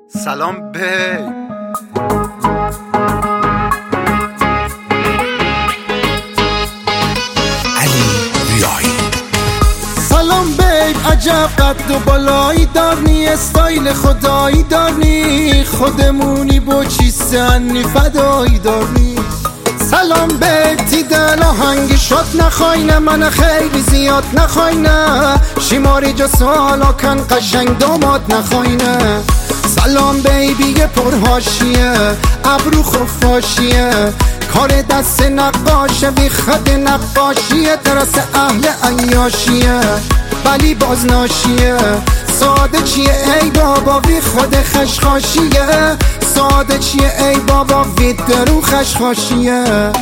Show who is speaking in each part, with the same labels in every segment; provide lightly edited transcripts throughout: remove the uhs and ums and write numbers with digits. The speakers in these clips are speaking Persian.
Speaker 1: سلام بی
Speaker 2: علی ریایی.
Speaker 3: سلام بیب، عجب قد و بالایی دارنی، استایل خدایی دارنی، خودمونی با چی سنی فدایی دارنی. سلام بیب، دیدن آهنگی شد نخواینه، من خیلی زیاد نخواینه، شیماری جا سالا کن قشنگ داماد نخواینه. سلام بیبی پرهاشیه، ابرو خفاشیه، کار دست نقاشه، بی خط نقاشیه، درس اهل عیاشیه ولی بازناشیه. ساده چیه ای بابا بی خود خشخاشیه، ساده چیه ای بابا بی درو خشخاشیه.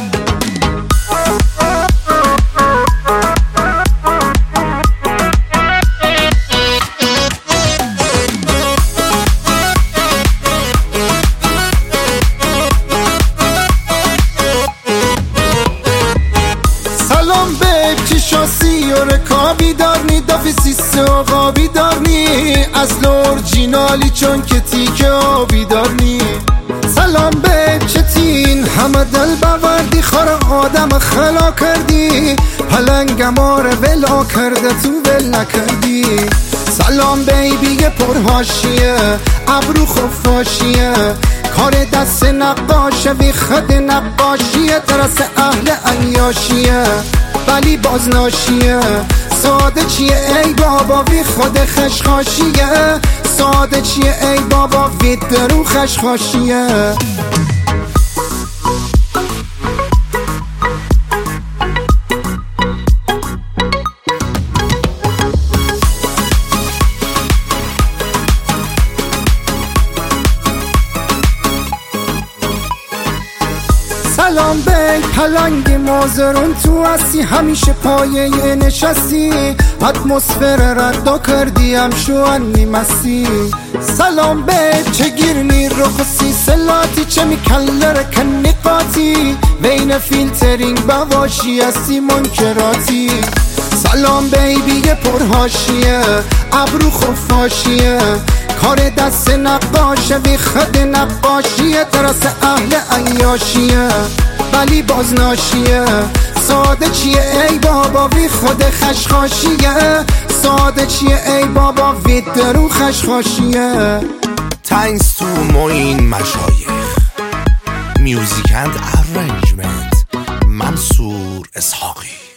Speaker 3: سلام بیب، چی شاسی و رکابی دارنی، دافی سیسه و غابی دارنی، اصل اورجینالی چون که تیکه آبی دارنی. سلام بیب، چه تین همه دل بوردی، خور آدم خلا کردی، پلنگم آره ولا کرده تو ول نکردی. سلام بیبی پرهاشیه، ابرو خفاشیه، کار دست نقاشه، بی خط نقاشیه، درس اهل عیاشیه ولی بازناشیه. ساده چیه ای بابا بی خود خشخاشیه، ساده چیه ای بابا بی درو خشخاشیه. سلام بیب، پلنگی مازرون تو هستی، همیشه پایه نشستی، اتمسفر ردا کردی هم شوانی مستی. سلام بیب، چه گیرنی رو خسی سلاتی، چه میکلر کنی قاطی، بین فیلترینگ بواشی هستی منکراتی. سلام بیبی پرهاشیه، ابرو خفاشیه، کار دست نقاشه، بی خط نقاشیه، درس اهل عیاشیه ولی بازناشیه. ساده چیه ای بابا بی خود خشخاشیه، ساده چیه ای بابا بی درو خشخاشیه.
Speaker 2: Thanks to معین مشایخ. Music and arrangement منصور اسحاقی.